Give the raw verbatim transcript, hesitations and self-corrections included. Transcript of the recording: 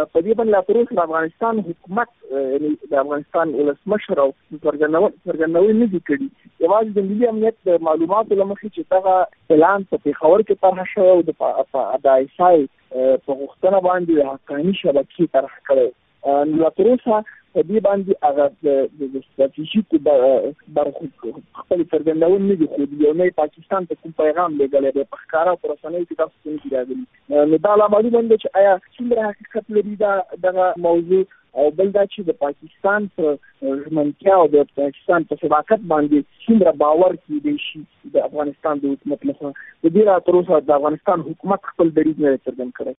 په دې باندې لا تر اوسه د افغانستان حکومت یعنې د افغانستان ولسمشر او څرګندونې نه دي کړي. یوازې د ملي امنیت د معلوماتو له مخې چې دغه اعلان په پېښور کې طرحه شوی او د آیسای په غوښتنه باندې د حقاني شبکې طرح کړی. نو لا تر اوسه په دې باندې هغه د ستراتیژیکو برخو خپل څرګندونې نه دي ښودلي او نه یې پاکستان ته کوم پیغام لېږلی دی په ښکاره په رسنیو کې داسې څه نه دي راغلي. نو دا لا معلومه نه ده چې آیا څومره حقیقت لري دا دغه موضوع، او بل دا چې د پاکستان په ژمنتیا او د پاکستان په صداقت باندې څومره باور کېدی شي د افغانستان د حکومت لخوا. د دې لا تر اوسه د افغانستان حکومت خپل دریځ نه دی څرګند کړی.